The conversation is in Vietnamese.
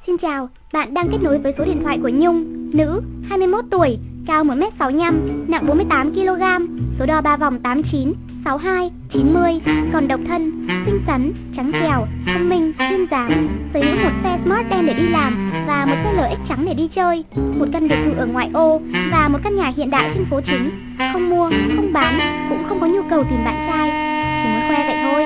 Xin chào, bạn đang kết nối với số điện thoại của Nhung, nữ, 21 tuổi, cao 1m65, nặng 48kg, số đo 3 vòng 89, 62, 90, còn độc thân, xinh xắn, trắng trẻo, thông minh, duyên dáng, sở hữu một xe Smart đen để đi làm và một xe LX trắng để đi chơi, một căn biệt thự ở ngoại ô và một căn nhà hiện đại trên phố chính. Không mua, không bán, cũng không có nhu cầu tìm bạn trai, chỉ muốn khoe vậy thôi.